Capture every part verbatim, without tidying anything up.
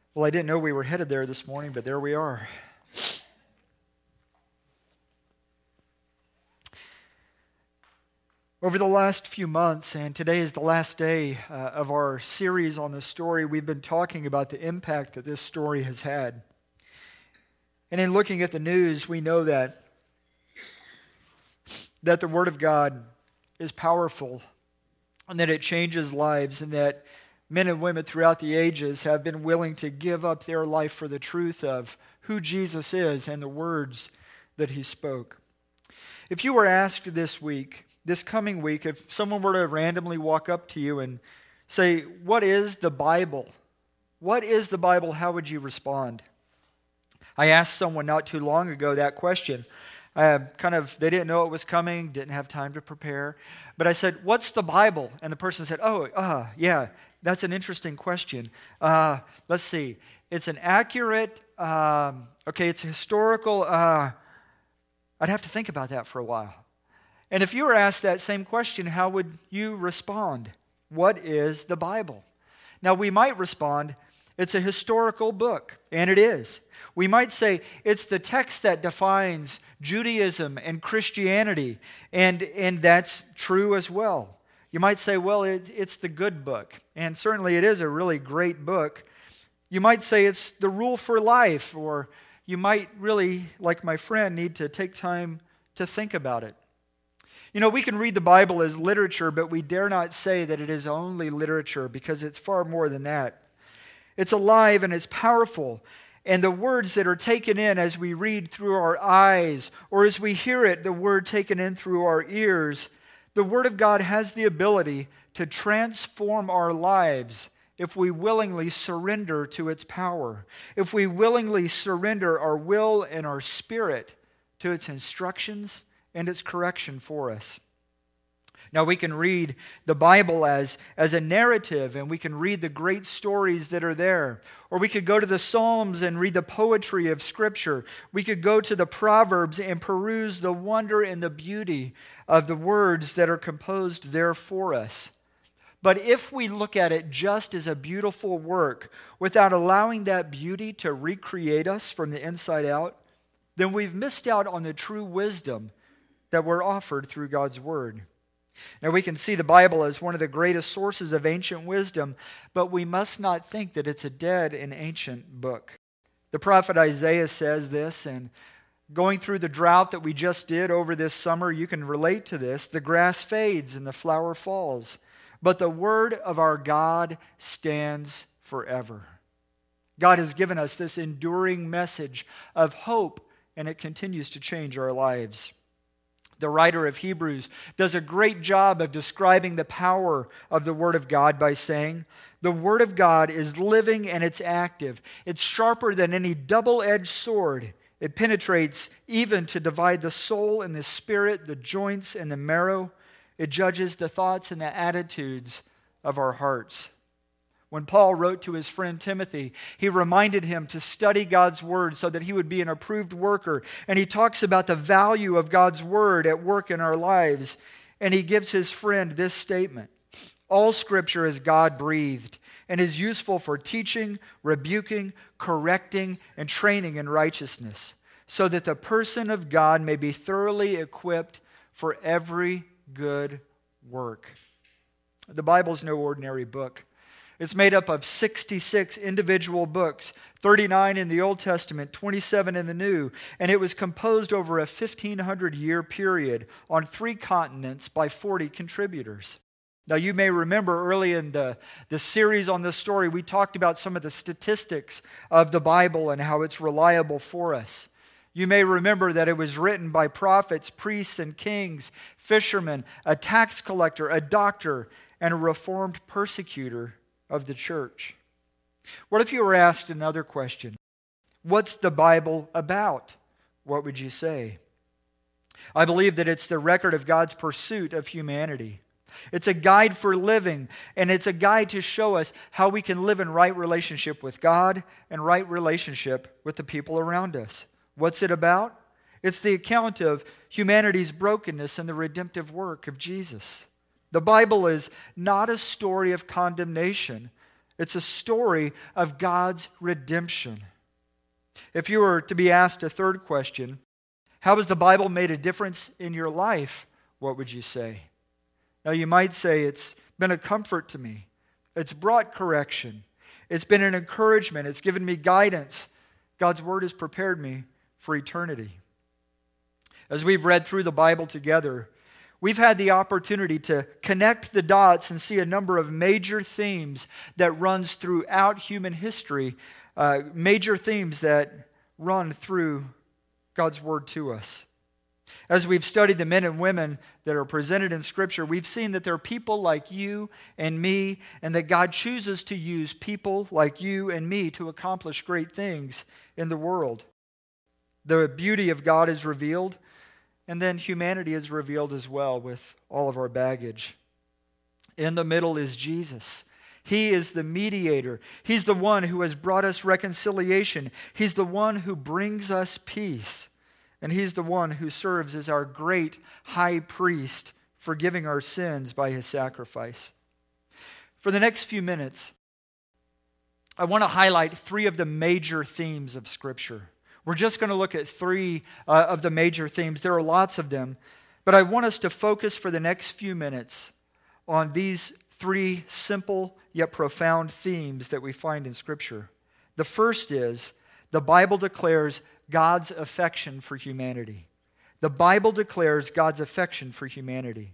Well, I didn't know we were headed there this morning, but there we are. Over the last few months, and today is the last day uh, of our series on this story, we've been talking about the impact that this story has had. And in looking at the news, we know that, that the Word of God is powerful, and that it changes lives, and that men and women throughout the ages have been willing to give up their life for the truth of who Jesus is and the words that He spoke. If you were asked this week, this coming week, if someone were to randomly walk up to you and say, "What is the Bible? What is the Bible?" how would you respond? I asked someone not too long ago that question. I kind of, they didn't know it was coming, didn't have time to prepare. But I said, "What's the Bible?" And the person said, "Oh, uh, yeah, that's an interesting question. Uh, let's see. It's an accurate, um, okay, it's a historical, uh, I'd have to think about that for a while." And if you were asked that same question, how would you respond? What is the Bible? Now, we might respond, it's a historical book, and it is. We might say it's the text that defines Judaism and Christianity, and, and that's true as well. You might say, well, it, it's the good book, and certainly it is a really great book. You might say it's the rule for life, or you might really, like my friend, need to take time to think about it. You know, we can read the Bible as literature, but we dare not say that it is only literature, because it's far more than that. It's alive and it's powerful, and the words that are taken in as we read through our eyes, or as we hear it, the word taken in through our ears, the Word of God has the ability to transform our lives if we willingly surrender to its power, if we willingly surrender our will and our spirit to its instructions and its correction for us. Now, we can read the Bible as, as a narrative, and we can read the great stories that are there. Or we could go to the Psalms and read the poetry of Scripture. We could go to the Proverbs and peruse the wonder and the beauty of the words that are composed there for us. But if we look at it just as a beautiful work, without allowing that beauty to recreate us from the inside out, then we've missed out on the true wisdom that we're offered through God's Word. Now, we can see the Bible as one of the greatest sources of ancient wisdom, but we must not think that it's a dead and ancient book. The prophet Isaiah says this, and going through the drought that we just did over this summer, you can relate to this. The grass fades and the flower falls, but the word of our God stands forever. God has given us this enduring message of hope, and it continues to change our lives. The writer of Hebrews does a great job of describing the power of the Word of God by saying, the Word of God is living and it's active. It's sharper than any double-edged sword. It penetrates even to divide the soul and the spirit, the joints and the marrow. It judges the thoughts and the attitudes of our hearts. When Paul wrote to his friend Timothy, he reminded him to study God's Word so that he would be an approved worker. And he talks about the value of God's Word at work in our lives. And he gives his friend this statement: all Scripture is God-breathed and is useful for teaching, rebuking, correcting, and training in righteousness, so that the person of God may be thoroughly equipped for every good work. The Bible is no ordinary book. It's made up of sixty-six individual books, thirty-nine in the Old Testament, twenty-seven in the New, and it was composed over a fifteen hundred year period on three continents by forty contributors. Now, you may remember early in the, the series on this story, we talked about some of the statistics of the Bible and how it's reliable for us. You may remember that it was written by prophets, priests, and kings, fishermen, a tax collector, a doctor, and a reformed persecutor of the church. What if you were asked another question? What's the Bible about? What would you say? I believe that it's the record of God's pursuit of humanity. It's a guide for living, and it's a guide to show us how we can live in right relationship with God and right relationship with the people around us. What's it about? It's the account of humanity's brokenness and the redemptive work of Jesus. The Bible is not a story of condemnation. It's a story of God's redemption. If you were to be asked a third question, how has the Bible made a difference in your life? What would you say? Now you might say, it's been a comfort to me. It's brought correction. It's been an encouragement. It's given me guidance. God's Word has prepared me for eternity. As we've read through the Bible together, we've had the opportunity to connect the dots and see a number of major themes that runs throughout human history, uh, major themes that run through God's Word to us. As we've studied the men and women that are presented in Scripture, we've seen that there are people like you and me, and that God chooses to use people like you and me to accomplish great things in the world. The beauty of God is revealed, and then humanity is revealed as well with all of our baggage. In the middle is Jesus. He is the mediator. He's the one who has brought us reconciliation. He's the one who brings us peace. And He's the one who serves as our great high priest, forgiving our sins by His sacrifice. For the next few minutes, I want to highlight three of the major themes of Scripture. We're just going to look at three uh, of the major themes. There are lots of them, but I want us to focus for the next few minutes on these three simple yet profound themes that we find in Scripture. The first is, the Bible declares God's affection for humanity. The Bible declares God's affection for humanity.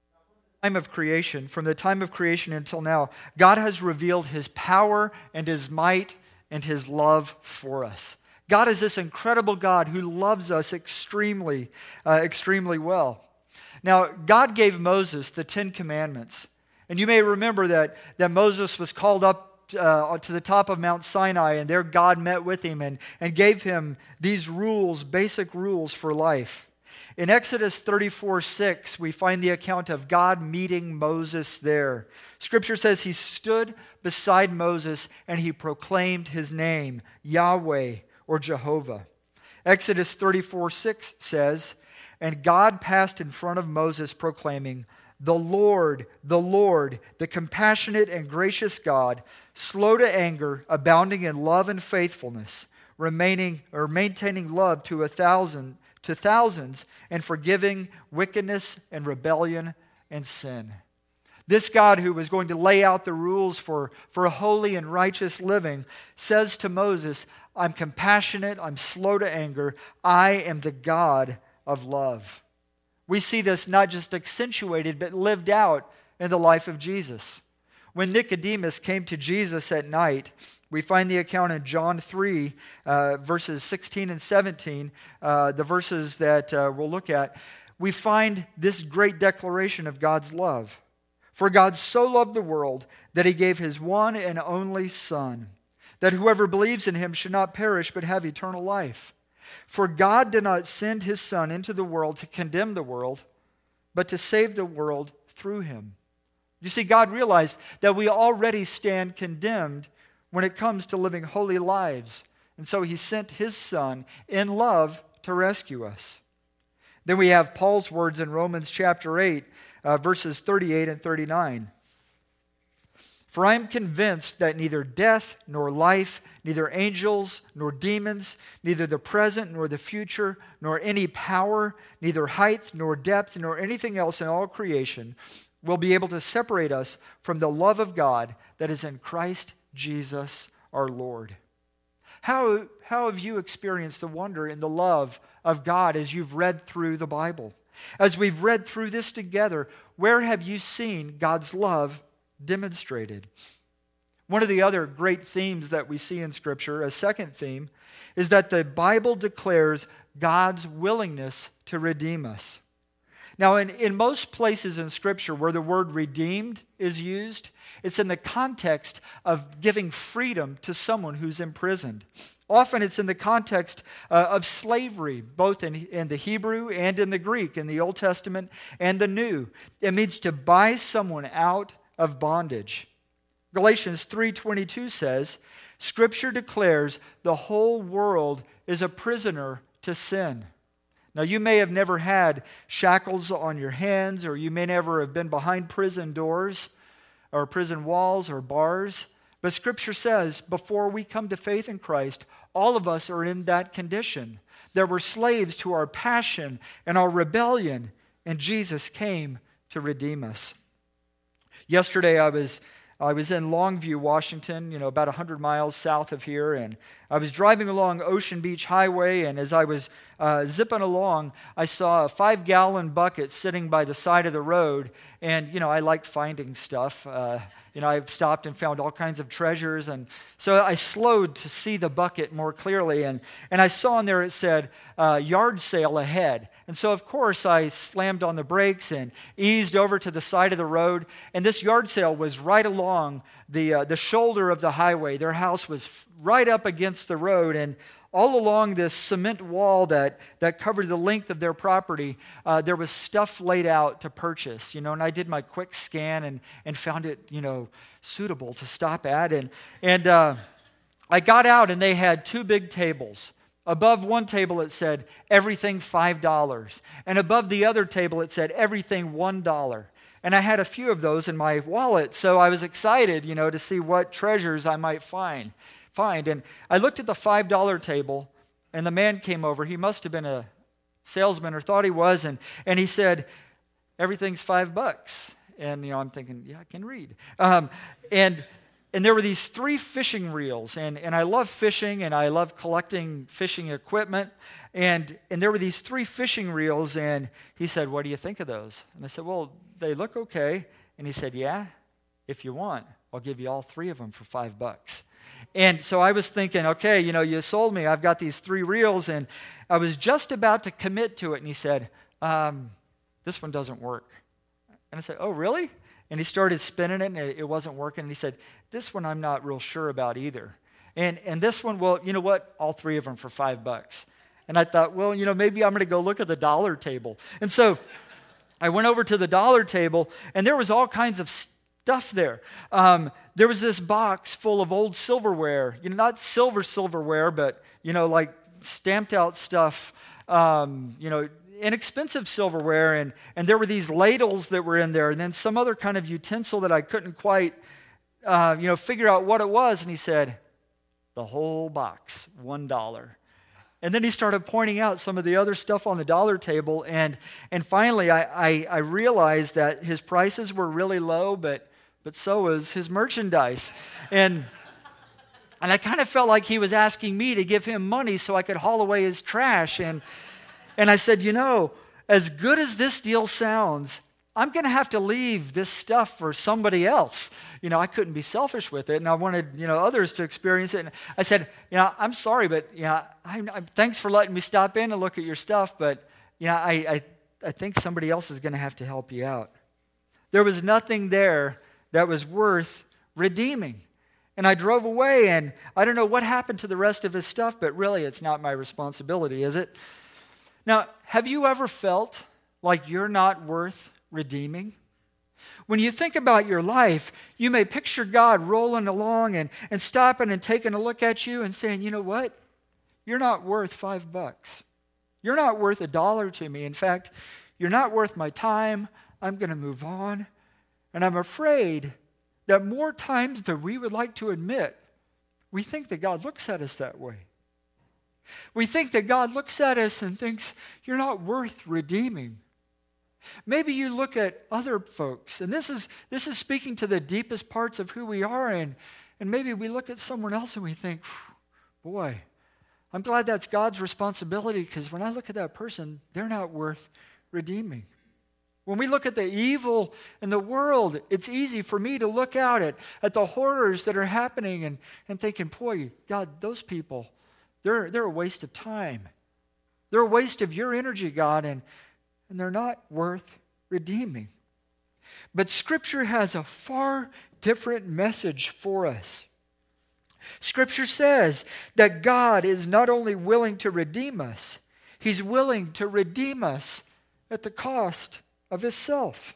Time of creation, from the time of creation until now, God has revealed His power and His might and His love for us. God is this incredible God who loves us extremely, uh, extremely well. Now, God gave Moses the Ten Commandments. And you may remember that, that Moses was called up Uh, to the top of Mount Sinai, and there God met with him and, and gave him these rules, basic rules for life. In Exodus thirty-four six, we find the account of God meeting Moses there. Scripture says He stood beside Moses and He proclaimed His name, Yahweh or Jehovah. Exodus thirty-four six says, "And God passed in front of Moses proclaiming, 'The Lord, the Lord, the compassionate and gracious God, slow to anger, abounding in love and faithfulness, remaining or maintaining love to a thousand to thousands, and forgiving wickedness and rebellion and sin.'" This God who was going to lay out the rules for, for a holy and righteous living says to Moses, "I'm compassionate, I'm slow to anger, I am the God of love." We see this not just accentuated, but lived out in the life of Jesus. When Nicodemus came to Jesus at night, we find the account in John three, uh, verses sixteen and seventeen, uh, the verses that uh, we'll look at. We find this great declaration of God's love. "For God so loved the world that He gave His one and only Son, that whoever believes in Him should not perish but have eternal life. For God did not send His Son into the world to condemn the world, but to save the world through Him." You see, God realized that we already stand condemned when it comes to living holy lives. And so He sent His Son in love to rescue us. Then we have Paul's words in Romans chapter eight, uh, verses thirty-eight and thirty-nine. "For I am convinced that neither death nor life, neither angels nor demons, neither the present nor the future, nor any power, neither height nor depth, nor anything else in all creation will be able to separate us from the love of God that is in Christ Jesus our Lord." How, how have you experienced the wonder and the love of God as you've read through the Bible? As we've read through this together, where have you seen God's love demonstrated? One of the other great themes that we see in Scripture, a second theme, is that the Bible declares God's willingness to redeem us. Now, in, in most places in Scripture where the word redeemed is used, it's in the context of giving freedom to someone who's imprisoned. Often it's in the context uh, of slavery, both in, in the Hebrew and in the Greek, in the Old Testament and the New. It means to buy someone out of bondage. Galatians three twenty-two says, "Scripture declares the whole world is a prisoner to sin." Now, you may have never had shackles on your hands, or you may never have been behind prison doors or prison walls or bars, But Scripture says before we come to faith in Christ, all of us are in that condition. There were slaves to our passion and our rebellion, and Jesus came to redeem us. Yesterday I was I was in Longview, Washington, you know, about one hundred miles south of here, and I was driving along Ocean Beach Highway, and as I was uh, zipping along, I saw a five-gallon bucket sitting by the side of the road, and, you know, I like finding stuff. Uh, you know, I've stopped and found all kinds of treasures, and so I slowed to see the bucket more clearly, and, and I saw in there it said, uh, yard sale ahead. And so, of course, I slammed on the brakes and eased over to the side of the road. And this yard sale was right along the uh, the shoulder of the highway. Their house was f- right up against the road. And all along this cement wall that, that covered the length of their property, uh, there was stuff laid out to purchase. You know, and I did my quick scan and, and found it, you know, suitable to stop at. And, and uh, I got out, and they had two big tables. Above one table it said, everything five dollars. And above the other table it said, everything one dollar. And I had a few of those in my wallet, so I was excited, you know, to see what treasures I might find. find. And I looked at the five dollar table, and the man came over. He must have been a salesman, or thought he was, and, and he said, everything's five bucks. And, you know, I'm thinking, yeah, I can read. Um, and... And there were these three fishing reels, and, and I love fishing, and I love collecting fishing equipment, and, and there were these three fishing reels, and he said, what do you think of those? And I said, well, they look okay. And he said, yeah, if you want, I'll give you all three of them for five bucks. And so I was thinking, okay, you know, you sold me. I've got these three reels, and I was just about to commit to it, and he said, um, this one doesn't work. And I said, oh, really? And he started spinning it, and it wasn't working. And he said, this one I'm not real sure about either. And and this one, well, you know what? All three of them for five bucks. And I thought, well, you know, maybe I'm going to go look at the dollar table. And so I went over to the dollar table, and there was all kinds of stuff there. Um, there was this box full of old silverware. You know, not silver silverware, but, you know, like stamped out stuff, um, you know, inexpensive silverware, and, and there were these ladles that were in there, and then some other kind of utensil that I couldn't quite, uh, you know, figure out what it was. And he said, the whole box, one dollar. And then he started pointing out some of the other stuff on the dollar table, and and finally I, I, I realized that his prices were really low, but but so was his merchandise. And and I kind of felt like he was asking me to give him money so I could haul away his trash. And And I said, you know, as good as this deal sounds, I'm going to have to leave this stuff for somebody else. You know, I couldn't be selfish with it, and I wanted, you know, others to experience it. And I said, you know, I'm sorry, but, you know, I'm, I'm, thanks for letting me stop in and look at your stuff, but, you know, I, I, I think somebody else is going to have to help you out. There was nothing there that was worth redeeming. And I drove away, and I don't know what happened to the rest of his stuff, but really it's not my responsibility, is it? Now, have you ever felt like you're not worth redeeming? When you think about your life, you may picture God rolling along and, and stopping and taking a look at you and saying, you know what? You're not worth five bucks. You're not worth a dollar to me. In fact, you're not worth my time. I'm going to move on. And I'm afraid that more times than we would like to admit, we think that God looks at us that way. We think that God looks at us and thinks, you're not worth redeeming. Maybe you look at other folks, and this is this is speaking to the deepest parts of who we are, and, and maybe we look at someone else and we think, boy, I'm glad that's God's responsibility, because when I look at that person, they're not worth redeeming. When we look at the evil in the world, it's easy for me to look out at, at the horrors that are happening and, and thinking, boy, God, those people, They're, they're a waste of time. They're a waste of your energy, God, and, and they're not worth redeeming. But Scripture has a far different message for us. Scripture says that God is not only willing to redeem us, He's willing to redeem us at the cost of Himself.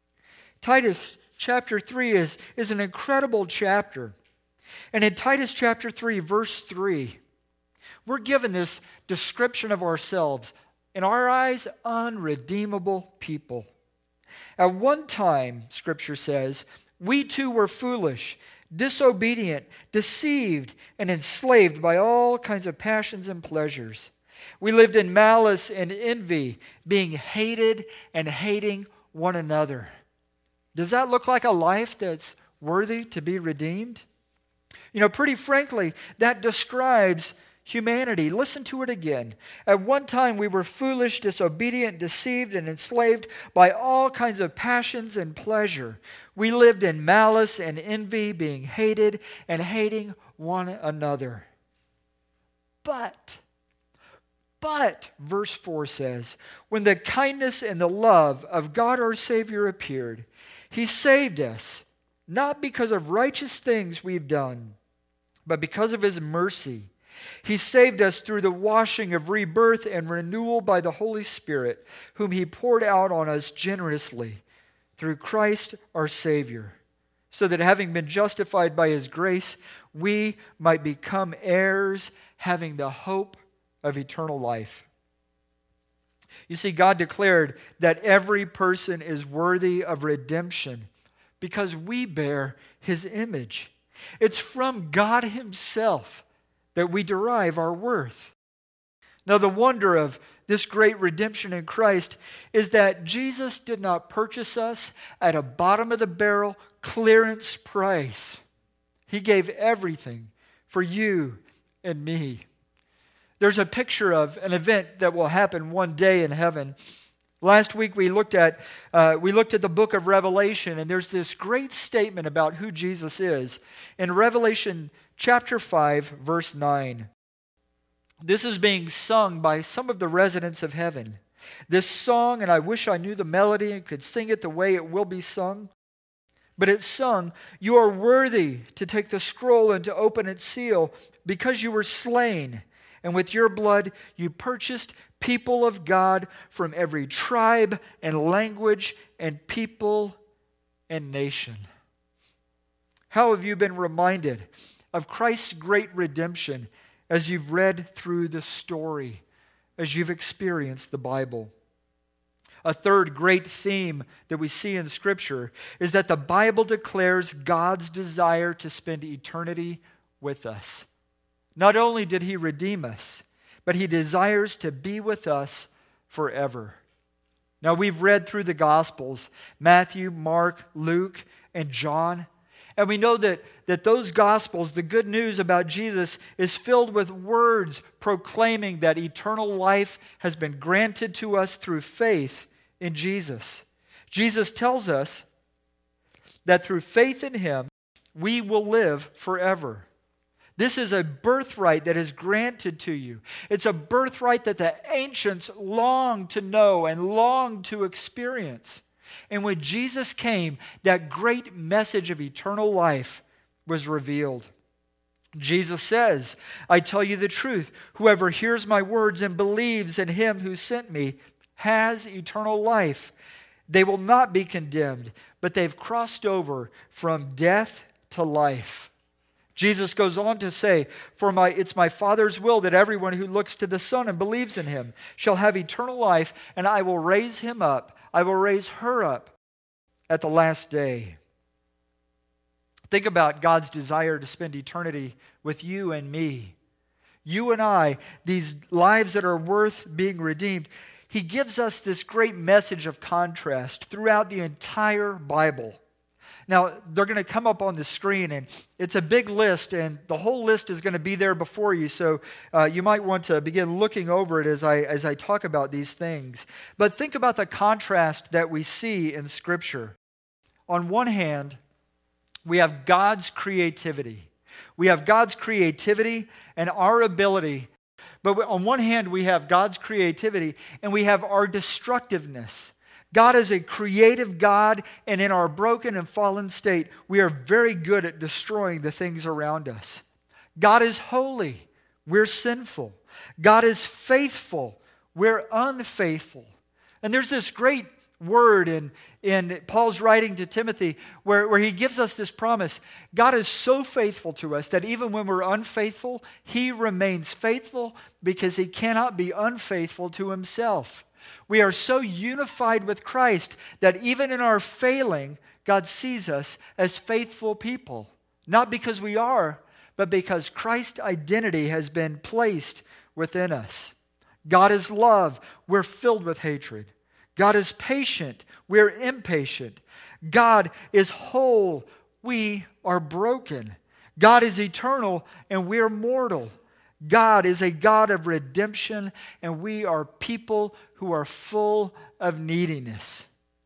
Titus chapter three is, is an incredible chapter. And in Titus chapter three, verse three, we're given this description of ourselves, in our eyes, unredeemable people. At one time, Scripture says, we too were foolish, disobedient, deceived, and enslaved by all kinds of passions and pleasures. We lived in malice and envy, being hated and hating one another. Does that look like a life that's worthy to be redeemed? You know, pretty frankly, that describes humanity. Listen to it again. At one time we were foolish, disobedient, deceived, and enslaved by all kinds of passions and pleasure. We lived in malice and envy, being hated and hating one another. But, but, verse four says, when the kindness and the love of God our Savior appeared, He saved us, not because of righteous things we've done, but because of His mercy. He saved us through the washing of rebirth and renewal by the Holy Spirit, whom He poured out on us generously through Christ our Savior, so that having been justified by His grace, we might become heirs, having the hope of eternal life. You see, God declared that every person is worthy of redemption because we bear His image. It's from God Himself that we derive our worth. Now, the wonder of this great redemption in Christ is that Jesus did not purchase us at a bottom-of-the-barrel clearance price. He gave everything for you and me. There's a picture of an event that will happen one day in heaven. Last week we looked at uh, we looked at the book of Revelation, and there's this great statement about who Jesus is. In Revelation chapter five, verse nine, this is being sung by some of the residents of heaven. This song, and I wish I knew the melody and could sing it the way it will be sung, but it's sung, "You are worthy to take the scroll and to open its seal, because you were slain, and with your blood you purchased people of God from every tribe and language and people and nation." How have you been reminded of Christ's great redemption as you've read through the story, as you've experienced the Bible? A third great theme that we see in Scripture is that the Bible declares God's desire to spend eternity with us. Not only did He redeem us, but He desires to be with us forever. Now, we've read through the Gospels, Matthew, Mark, Luke, and John, and we know that, that those Gospels, the good news about Jesus, is filled with words proclaiming that eternal life has been granted to us through faith in Jesus. Jesus tells us that through faith in Him, we will live forever. This is a birthright that is granted to you. It's a birthright that the ancients longed to know and longed to experience. And when Jesus came, that great message of eternal life was revealed. Jesus says, "I tell you the truth, whoever hears my words and believes in Him who sent me has eternal life. They will not be condemned, but they've crossed over from death to life." Jesus goes on to say, "For my, it's my Father's will that everyone who looks to the Son and believes in Him shall have eternal life, and I will raise him up. I will raise her up at the last day." Think about God's desire to spend eternity with you and me. You and I, these lives that are worth being redeemed. He gives us this great message of contrast throughout the entire Bible. Now, they're going to come up on the screen, and it's a big list, and the whole list is going to be there before you, so uh, you might want to begin looking over it as I, as I talk about these things. But think about the contrast that we see in Scripture. On one hand, we have God's creativity. We have God's creativity and our ability. But on one hand, we have God's creativity, and we have our destructiveness. God is a creative God, and in our broken and fallen state, we are very good at destroying the things around us. God is holy. We're sinful. God is faithful. We're unfaithful. And there's this great word in, in Paul's writing to Timothy where, where he gives us this promise. God is so faithful to us that even when we're unfaithful, He remains faithful because He cannot be unfaithful to Himself. We are so unified with Christ that even in our failing, God sees us as faithful people. Not because we are, but because Christ's identity has been placed within us. God is love. We're filled with hatred. God is patient. We're impatient. God is whole. We are broken. God is eternal, and we're mortal. God is a God of redemption, and we are people who are full of neediness.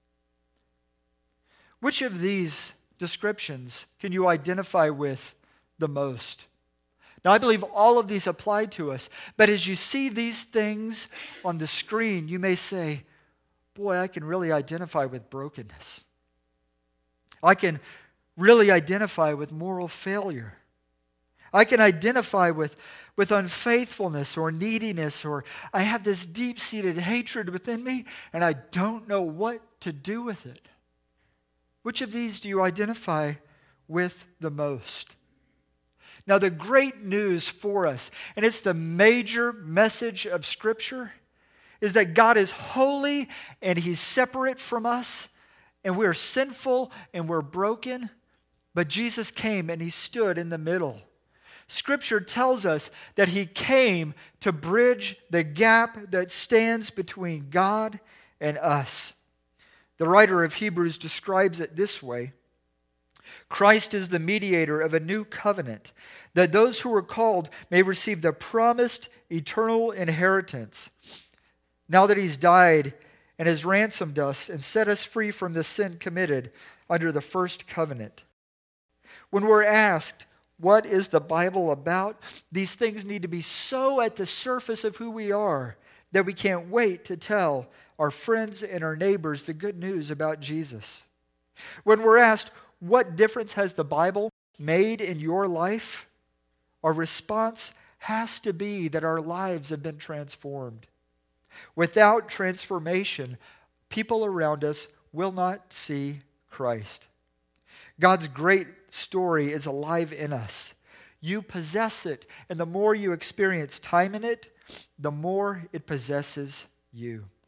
Which of these descriptions can you identify with the most? Now, I believe all of these apply to us, but as you see these things on the screen, you may say, boy, I can really identify with brokenness. I can really identify with moral failure. I can identify with, with unfaithfulness or neediness, or I have this deep-seated hatred within me, and I don't know what to do with it. Which of these do you identify with the most? Now, the great news for us, and it's the major message of Scripture, is that God is holy and He's separate from us, and we're sinful and we're broken, but Jesus came and He stood in the middle. Scripture tells us that He came to bridge the gap that stands between God and us. The writer of Hebrews describes it this way: Christ is the mediator of a new covenant, that those who are called may receive the promised eternal inheritance. Now that He's died and has ransomed us and set us free from the sin committed under the first covenant. When we're asked, what is the Bible about? These things need to be so at the surface of who we are that we can't wait to tell our friends and our neighbors the good news about Jesus. When we're asked, what difference has the Bible made in your life? Our response has to be that our lives have been transformed. Without transformation, people around us will not see Christ. God's great story is alive in us. You possess it, and the more you experience time in it, the more it possesses you.